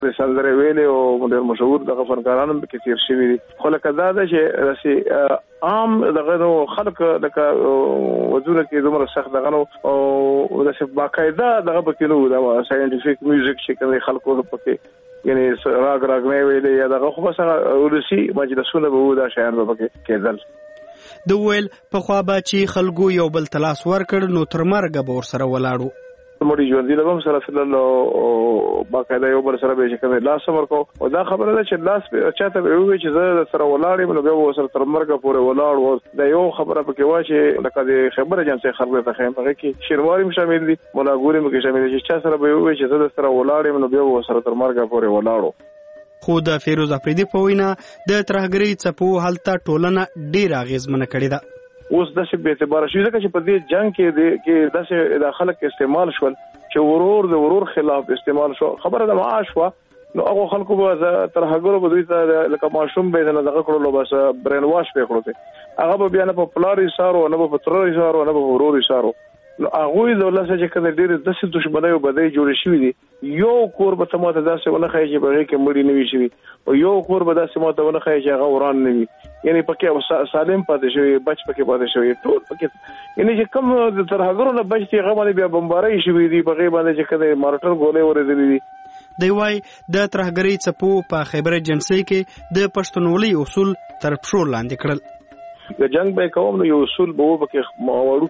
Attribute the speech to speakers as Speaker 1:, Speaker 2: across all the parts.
Speaker 1: د سندرې ویلې او ډېر مشهور دغه فنکاران هم کې تیر شوي دي. خو لکه دا ده چې راسي عام دغه نو خلک لکه وضوره کې دومره سخت دغه نو او د باقاعده دغه پکې نو دا ساينټیفیک میوزیک چې کوي خلکو پکې یعنی راګ نه ویلې یا دغه خو بس ولسی مجلسونه به دا شاعر به پکې کېدل.
Speaker 2: د ویل په خوا به چې خلکو یو بل تلاس ورکړ نو تر مرګه به ورسره ولاړو.
Speaker 1: مړي ژوند دي لږم سره فلل او باقاعده یو بل سره به چې کوي لاس ورکو او دا خبره ده چې لاس چاته به وي چې زه سره ولاړم نو به سره تر مرګه پورې ولاړ و. دا یو خبره پکې واشه لکه د خبره جنسي خبره ته خیم هغه کې شیرواري شامل دي مولاګوري مکه شامل دي چې چا سره به وي چې زه سره ولاړم نو به سره تر مرګه پورې ولاړو.
Speaker 2: خو د فیروز افریدي په وینا د ترهګرۍ څپو حالت ټولنه ډیر اغیزمنه کړې ده.
Speaker 1: اوس د څه به اعتبار شي ځکه چې په دې جنگ کې د داخله کې استعمال شول چې ورور خلاف استعمال شو. خبره د معاش وا نو هغه خلکو به تر هغه به دوی ته لکه ماشوم به نه دغه کړلو بس برین واش به کړو هغه به بیا نه په پلاری سارو نه په تروري سارو نه په وروري سارو. نو هغه د ولسه چې کله ډېر د څه دښمنۍ او بدۍ جوړې شوې دي یو کور به تماته داسې ونه خای چې بغیر کې مړی نه وي شوی او یو کور به داسې ماته ونه خای چې هغه وران نه وي یعنی پکې سالم پاتې شوی بچ پکې پاتې شوی ټول پکې یعنی چې کوم د ترهګرو نه بچ هغه باندې بیا بمبارۍ شوی دي بغیر باندې چې کله مارټر ګولې ورېدلې دي.
Speaker 2: دی وای د ترهګرۍ څپو په خیبر جنسي کې د پښتونولۍ اصول تر پښو لاندې کړل.
Speaker 1: د جنگ به کوم نو یو اصول به وبکه وړو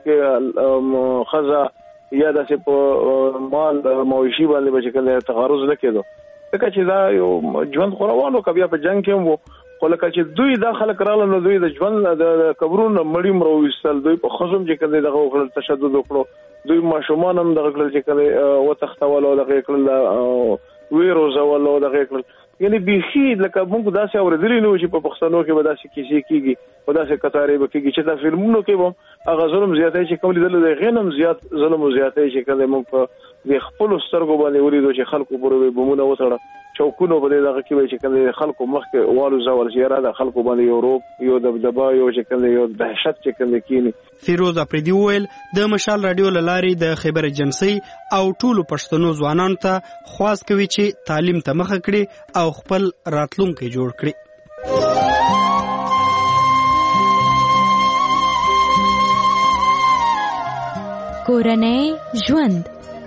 Speaker 1: کې خزا یا د په مال موشي باندې به کله تغارز نه کېدو ځکه چې دا یو ژوند خوروانو کبیا په جنگ کې وو خو لکه چې دوی د خلک رااله نو دوی د ژوند د قبرونو مړی مرويستل دوی په خصم چې کله دغه وکړل تشدد وکړو دوی ماشومان هم دغه کړل چې کله وتختول او دغه کړل ویروز او دغه کړل یعنی بيخي لکه موږ داسې اوریدلی نو چې په پښتنو کې به داسې کیسې کیږي په داسې قطارې به کیږي چې دا فلمونو کې به هغه ظلم زیاتای چې کوم لیدل د غنم زیات ظلم زیاتای چې کله موږ په د خپل سترګو باندې ولیدو چې خلکو پرې بمونه وسړه چوکونو باندې دغه کې چې کله خلکو مخ کې والو زول چې را د خلکو باندې یو روپ یو دبدبا یو چې کله یو دهشت چې کله کینی.
Speaker 2: فیروز افریدي ویل د مشال رادیو لاري د خیبر جنسي او ټولو پښتنو ځوانانو ته خواست کوي چې تعلیم ته مخه کړي او خپل راتلونکي جوړ کړي.
Speaker 3: کورنۍ ژوند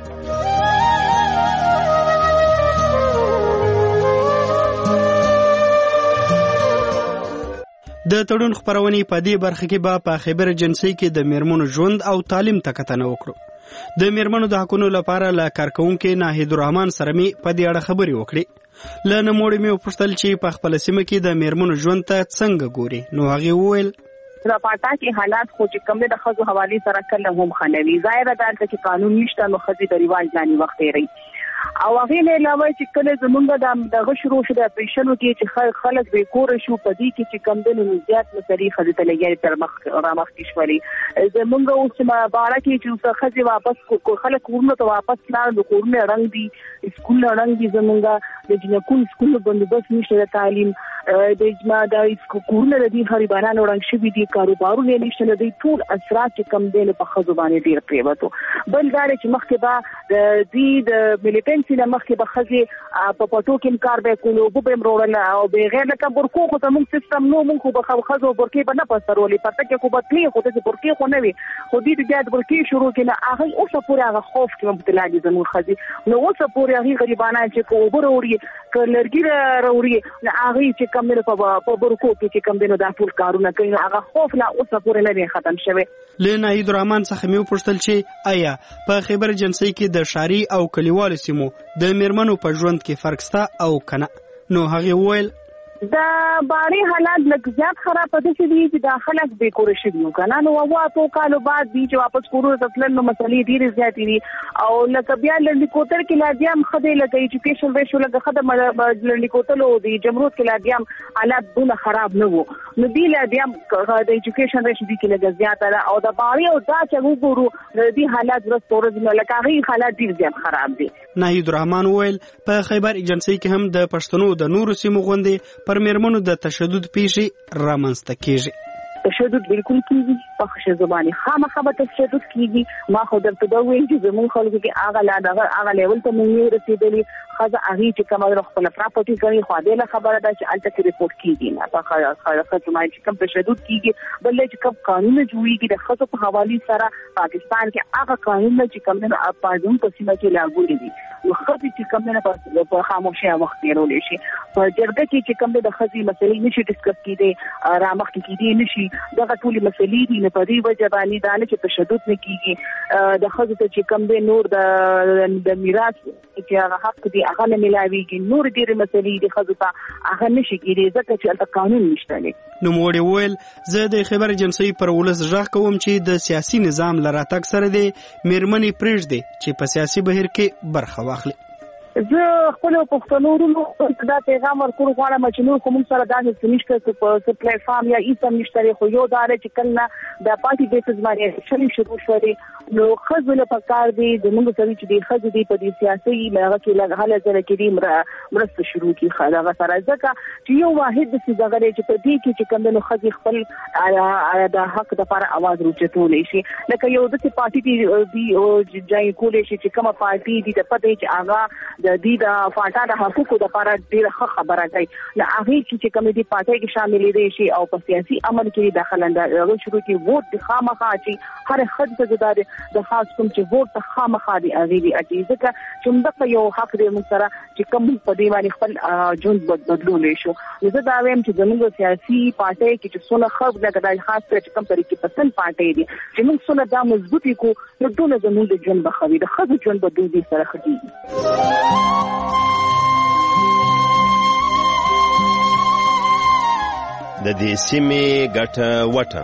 Speaker 2: د تړون خبرونې په دې برخه کې به په خیبر جنسي کې د میرمنو ژوند او تعلیم ته کتنه وکړو. د میرمنو د حقونو لپاره له کارکونکو ناهید الرحمن سره می په دې اړه خبرې وکړې. له نموړې مې وپوښتل چې په خپل سیمه کې د میرمنو ژوند ته څنګه ګوري نو هغه وویل
Speaker 4: دا پاتا کې حالات خو چې کوم د خزو حواله سره کله هم خنوي ظاهر ده چې قانون نشته نو خزي د ریواج لاندې وخت لري او هغه نه علاوه چې کله زمونږ د غشرو شو د پېښنو کې چې خلک به کور شو په دې کې چې کم د نوزيات مسلې خزي ته لګي تر مخ رامخ کیشوري زمونږ اوس ما بارا کې چې خزي واپس خلک ورنه ته واپس لاړ د کورونه رنگ دي سکول رنگ دي زمونږ د جنکون سکول بندوبست نشته تعلیم د اجماع د کورونه د دې غریبانو رنگ شوی دي کاروبارونه نشته د ټول اثرات چې کم دي په خزو باندې ډیر پریوتو بل دا چې مخکې با د دې د ملیټنسي نه مخکې به خزي په پټو کې کار به کولو به مرول او به غیر لکه برکو خو زموږ سیستم نو موږ به خزو برکې به نه پسترولې پته کې کو بتلی خو د برکې خو نه وي خو دې د برکې شروع کړه هغه اوسه پورې هغه خوف کې مبتلا دي زموږ خزي نو اوسه پورې هغه غریبانه چې کو وبروري کلرګي راوري هغه چې کم نه په برکو کې کم دینو د ټول کارونه کوي هغه خوف لا اوسه پورې نه ختم شوی.
Speaker 2: لنه ناهید الرحمن څخه مې وپوښتل چې آیا په خیبر جنسي کې د شاري او کلیوالو سیمو د میرمنو په ژوند کې فرق شته او کنه نو هغه وویل
Speaker 4: دا باري حالات لږ زیات خراب دي چې د خلک به کور شي نو کنه نو واپو کالو بعد دي چې واپس کورو تل نو مسلې ډېر زیات دي او لکه بیا لندې کوتل کې لادیام خدای لکه ایجوکیشن ریشو لکه خدای لندې کوتل او د جمهوریت کې لادیام حالات دونه خراب نه وو نو دی لادیام د ایجوکیشن ریشو دي کې لږ زیات او د باري او دا چې وګورو د دې حالات ورستورز نه لکه هغه حالات ډېر زیات خراب دي.
Speaker 2: ناهید الرحمن ویل په خیبر ایجنسي کې هم د پښتنو د نورو سیمو غوندې پر میرمنو د تشدد پیښې رامنځته کیږي.
Speaker 4: تشدد بالکل کیږي په خښه زبانی خامخا به تشدد کیږي ما خو درته دا وایي چې زموږ خلکو کې هغه لیول ته مې رسیدلی خزه هغه چې کومه خپل پراپرټي کوي خو دې خبره ده چې الته کې ریپورت کیږي نه په خاطر ما چې کوم تشدد کیږي بل چې کوم قانون جوړیږي د خزو په حواله سره پاکستان کې هغه قانون چې کوم نه اپازون په سیمه کې لاګو دي نو خزي چې کوم نه په خاموشي وخت تیرول شي په جرګه کې چې کوم د خزي مسلې نشي ډیسکس کیدي رامخ کیدي نشي دغه ټول مسلې دي نه په دې وجه باندې دا نه چې تشدد نه کیږي د خزو ته چې کوم د نور د میراث چې هغه حق دي هغه نه ملاويږي نور ډېر مسلې دي خزو ته هغه نشي کیدي ځکه چې الته قانون نشته
Speaker 2: نو موږ ویل زه د خبر ایجنسی پر ولس ژغ کوم چې د سیاسي نظام لراتک سره د میرمنې پرېږدي چې په سیاسي بهیر کې برخه واخلي
Speaker 4: زه خپل پښتنو ورونو دا پیغام ورکول غواړم چې نور کوم سره دا نشته په پلیټ فارم یا ایسم نشته خو یو دا چې کله د پارټي بیسز باندې شری شروع شوې نو خزونه په کار دي د موږ سره چې د خزو دی په دې سیاسي لږه کې لږه حاله سره کې دي مرسته شروع کی خلاغه سره ځکه چې یو واحد د څه دغه چې په دې کې چې کوم نو خزي خپل د حق لپاره आवाज روچتول شي لکه یو د پارټي دی ځای کولې شي چې کومه پارټي دي د پدې چې هغه د دې د فاټا د حقوقو لپاره ډېر خبره کوي نو هغه چې کوم دي پارټي کې شامل دي شي او په سیاسي عمل کې داخله شروع کی ووټ د خامخا چې هر خد ته د خاص کوم چې ووټ ته خامخا دي هغه دي اجازه چې موږ یو حق دې موږ سره چې کوم په دې باندې خپل جون بدلول شو زه دا وایم چې زموږ سیاسي پارټي کې چې څونه خلک د خاص چې کوم طریقې پسند پارټي دي چې موږ څونه دا مضبوطی کو نو ټول زموږ د جون بخوي د خزو جون بدو دي سره خدي
Speaker 3: د دې سیمې ګټه وټه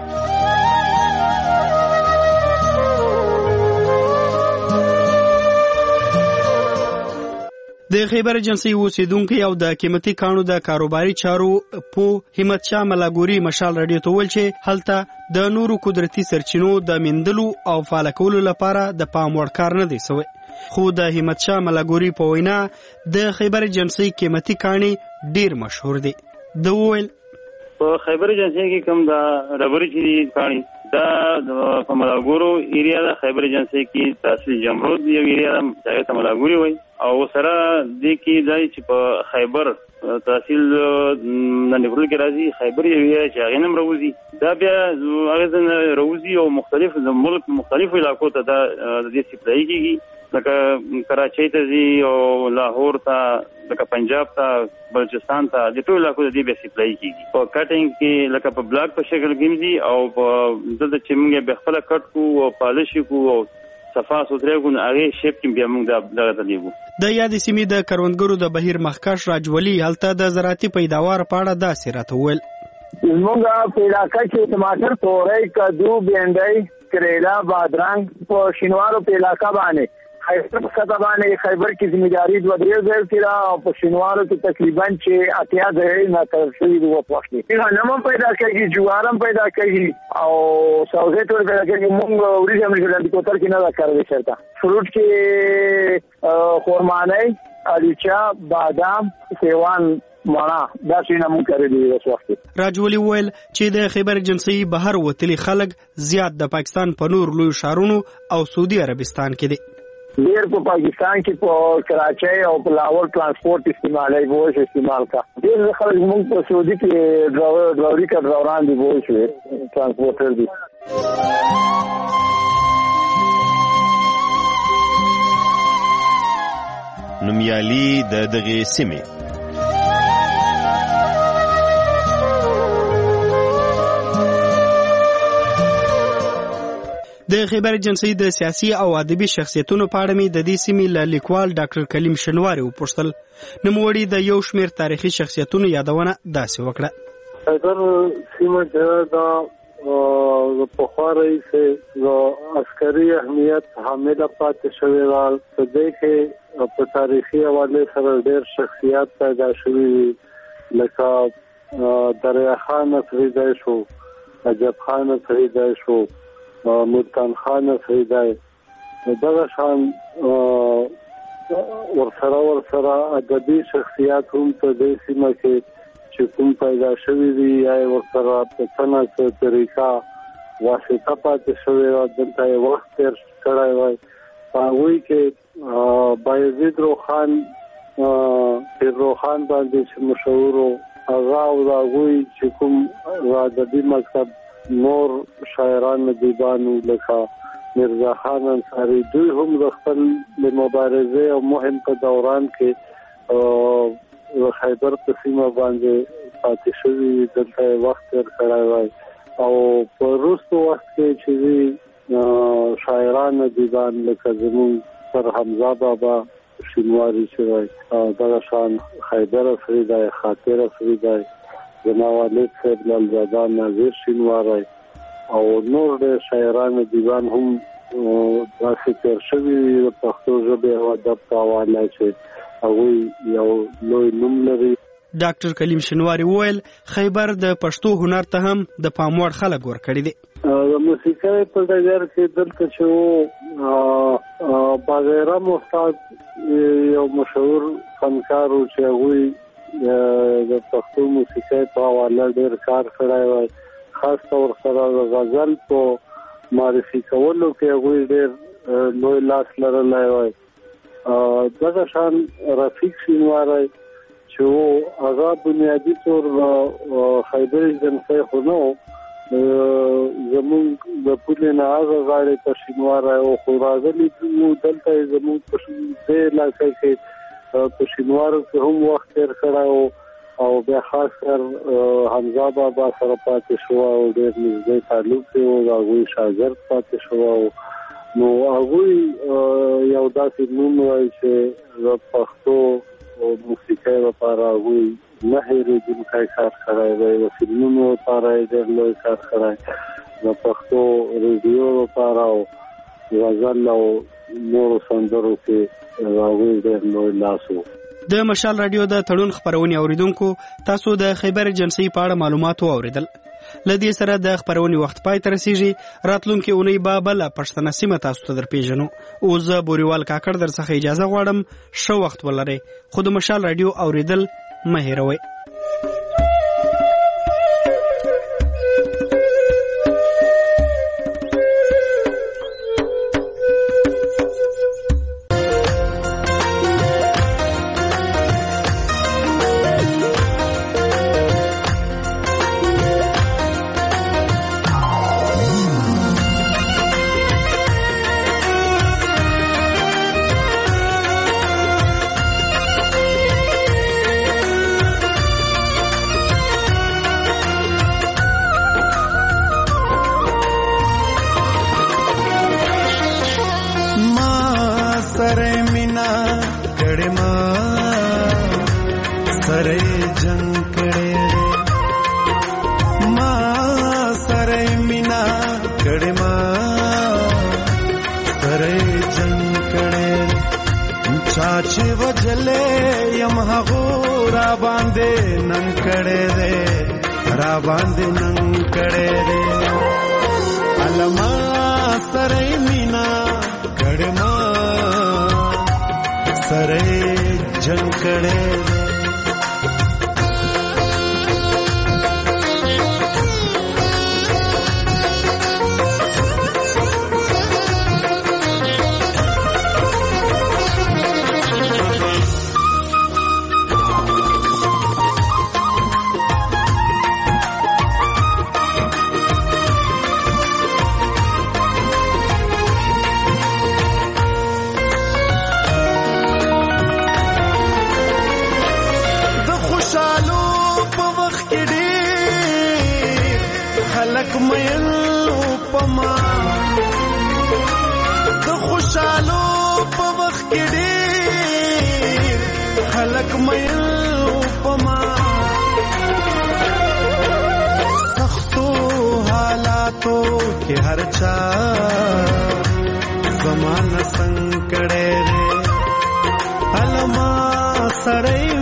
Speaker 2: د خیبر ایجنسی اوسیدونکو او د قیمتي کانو د کاروباري چارو په همت شاه ملاګوري مشال رادیو ته ویل چې هلته د نورو قدرتي سرچینو د مندلو او فعال کولو لپاره د پام وړ کار نه دی سوی خو د همت شاه ملاګوري په وینا د خیبر ایجنسی قیمتي کاني ډیر مشهور دي د ویل
Speaker 5: په خیبر ایجنسی کې کوم دا ربري چې کاني دا په ملاګورو ایریا د خیبر ایجنسی کې تحصیل جمرود یو ایریا د ملاګوري وای او سره د کې ځای چې په خیبر تحصیل ننګرهار کې راځي خیبر یو چې هغه نم روزي دا بیا هغه روزي او مختلف د ملک مختلفو علاقو ته د دې سپلای کیږي لکه کراچۍ ته ځي او لاهور ته لکه پنجاب ته بلوچستان ته د ټولو علاقو ته دې سپلای کیږي په کټینګ کې لکه په بلاک په شکل کې دي او په د چې موږ به خپل کټ کو او پالش کو او صفا سوتره هغه شیپ کې بیا موږ دغه تلیږو
Speaker 2: د یادې سیمې د کروندګرو د بهیر مخکښ راجولي هلته د زراعتي پیداوار په اړه داسې راته ویل
Speaker 6: موږ پیدا کړی ټماټر تورې کدو بینډۍ کریلا بادرنګ په شینوارو په علاقہ باندې خیبر کتابانه خیبر کی ذمہداری د ودرې ځای تیرا او په شینوارو کې تقریبا چې اتیا ځای نه تر شوی د وپښتي نمم پیدا کړي جوارم پیدا کړي او سوزه ټول پیدا کړي موږ ورې امریکا د کوتر کې نه راکړل شرطه فروټ کې خورمانه الیچا بادام سیوان مانا دا شینه مونږ کړی دی اوس وخت
Speaker 2: راجولي ویل چې د خیبر ایجنسی بهر وتلي خلک زیات د پاکستان په نور لوی ښارونو او سعودي عربستان کې دي
Speaker 6: ډیر په پاکستان کې په کراچۍ او په لاهور ترانسپورت استعمالي بوج استعمال کا ډیر خلک موږ په سعودي کې ډراوري کا دوران دی بوج ترانسپورټر دي
Speaker 3: نومیالي د دغه سیمې
Speaker 2: د خیبر ایجنسی د سیاسي او ادبي شخصیتونو په اړه مې د دې سیمې له لیکوال ډاکټر کلیم شنواری وپوښتل نوموړي د یو شمېر تاریخي شخصیتونو یادونه داسې وکړه
Speaker 7: خیبر سیمه د پخواري د عسکري اهمیت حامله پاتې شوې وال په دې کې په تاریخي حواله سره ډېر شخصیت پیدا شوي لکه دریا خان فریدای شو عجب خان فریدای شو ملتان خان فریدای دغه شان ورسره ادبي شخصیات هم په دې سیمه کې چې کوم پیدا شوي دي یا ورسره په څنګه طریقه واسطه پاتې شوی او دلته وخت تیر کړی وای هغه کې بایزید روخان پیر روحان باندې چې مشهور هغه او هغوی چې کوم ادبي مکتب نور شاعران دیوانو لکه مرزا خان انصاری دوی هم د خپل مبارزه او مهم په دوران کې خیبر په سیمه باندې پاتې شوي دلته وخت تیر کړی وای او په وروستو وخت کې چې شاعران دیوان لکه زمون سر حمزه بابا شینواری چې وای دغه شان خیبر افریدی خاطر افریدی جناب والد صاحب لالزاده ناظر شینواری او نور د شاعران دیوان هم داسې تیر شوي د پښتو ژبې او ادب په حواله چې هغوی یو لوی نوم لري.
Speaker 2: ډاکټر کلیم شینواری وویل خیبر د پښتو هنر ته هم د پام وړ خلک ورکړي دي.
Speaker 7: د موسیقۍ په ډګر کې دلته چې باغیرم استاد یو مشهور فنکار و چې هغوی د پښتو موسیقۍ په حواله ډېر کار کړی وای، خاص طور سره د غزل په معرفي کولو کې هغوی ډېر لوی لاس لرلی وای. دغه شان رفیق شینواری چې هغه بنیادي طور خیبر جنسۍ خو نه و، زمونږ د پولې نه هغه غاړې ته شینواری و، خو راغلي وو دلته یې زمونږ په دې علاقه کې په شینوارو کې هم وخت تېر کړی و او بیا خاص کر حمزه بابا سره پاتې شو او ډېر نږدې تعلق یې و، د هغوی شاګرد پاتې شو. نو هغوی یو داسې نوم وایي چې د پښتو موسیقۍ لپاره هغوی نه هېرېدونکی کار کړی دی، د فلمونو لپاره یې ډېر لوی کار کړی، د پښتو ریډیو لپاره او غزل او نورو سندرو کې هغوی ډېر لوی لاس و.
Speaker 2: د مشال رادیو د تړون خپرونې اوریدونکو تاسو د خیبر جنسۍ په اړه معلومات واوریدل. لدې سره د خپرونې وخت پای ته رسیږي. راتلونکي اونۍ به بله پښتنه سیمه تاسو ته درپېژنو. اوس زه بوریوال کاکړ در څخه اجازه غواړم. ښه وخت ولرئ، خو د مشال رادیو اوریدل مه هېروئ.
Speaker 8: زمانہ سنگ کڑے رے علما سرئی